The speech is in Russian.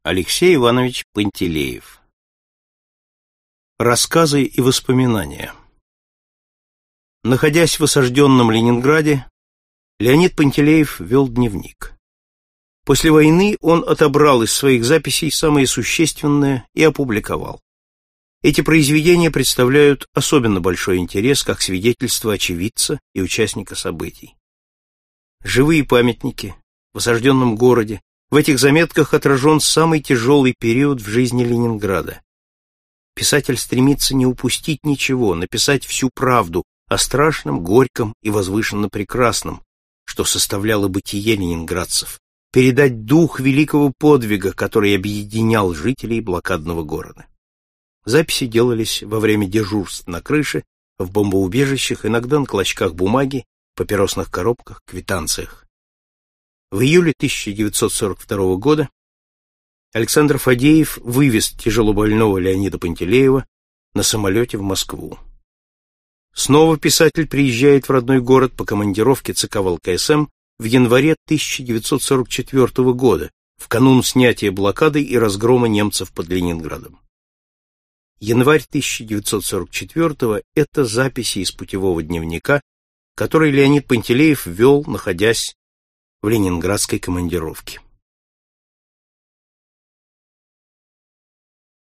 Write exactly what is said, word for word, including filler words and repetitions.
Алексей Иванович Пантелеев. Рассказы и воспоминания. Находясь в осажденном Ленинграде, Леонид Пантелеев вел дневник. После войны он отобрал из своих записей самое существенное и опубликовал. Эти произведения представляют особенно большой интерес как свидетельство очевидца и участника событий. Живые памятники в осажденном городе. В этих заметках отражен самый тяжелый период в жизни Ленинграда. Писатель стремится не упустить ничего, написать всю правду о страшном, горьком и возвышенно прекрасном, что составляло бытие ленинградцев, передать дух великого подвига, который объединял жителей блокадного города. Записи делались во время дежурств на крыше, в бомбоубежищах, иногда на клочках бумаги, папиросных коробках, квитанциях. В июле тысяча девятьсот сорок второго года Александр Фадеев вывез тяжелобольного Леонида Пантелеева на самолете в Москву. Снова писатель приезжает в родной город по командировке ЦК ВЛКСМ в январе тысяча девятьсот сорок четвертого года, в канун снятия блокады и разгрома немцев под Ленинградом. Январь тысяча девятьсот сорок четвертого – это записи из путевого дневника, который Леонид Пантелеев вел, находясь в ленинградской командировке.